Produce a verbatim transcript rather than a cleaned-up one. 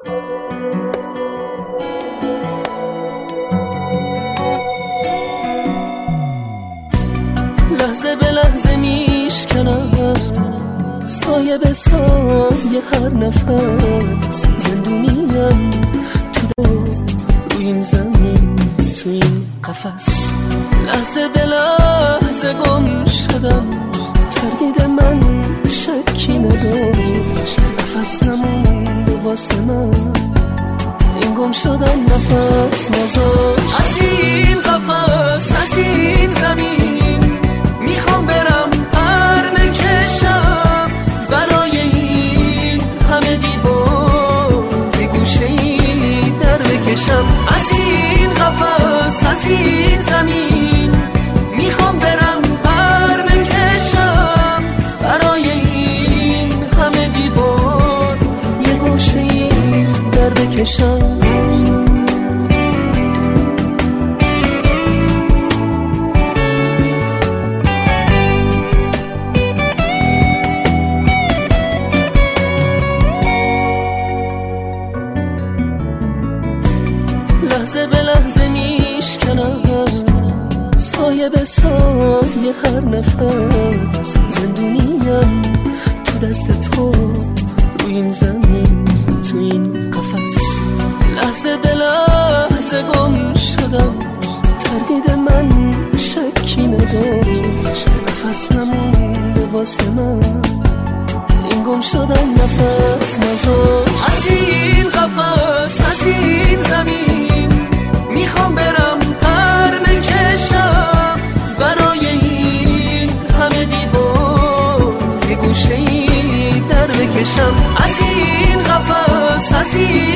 لحظه به لحظه میشکنم سایه به سایه هر نفس زندونیم تو روی این زمین تو این قفس. لحظه به لحظه گم شدم تردید من شکی نداشت نفس نمونده واسه من این گم شدن نفس نذاشت. از این قفس از این زمین میخوام برم پر بکشم برای این همه دیوار به گوشه ای در بکشم. از این قفس از این زمین میخوام برم پر بکشم برای این همه دیوار یه گوشه ای در بکشم. لحظه به لحظه میشکنم سایه به سایه هر نفس زندونیم تو دست تو روی این زمین تو این قفس. لحظه به لحظه گم شدم تردید من شکی نداشت نفس نمونده واسه من این گم شدن نفس نذاشت. از این قفس از این زمین میخوام برم پر بکشم برای این همه دیوار یه گوشه ای در بکشم. از این قفس از این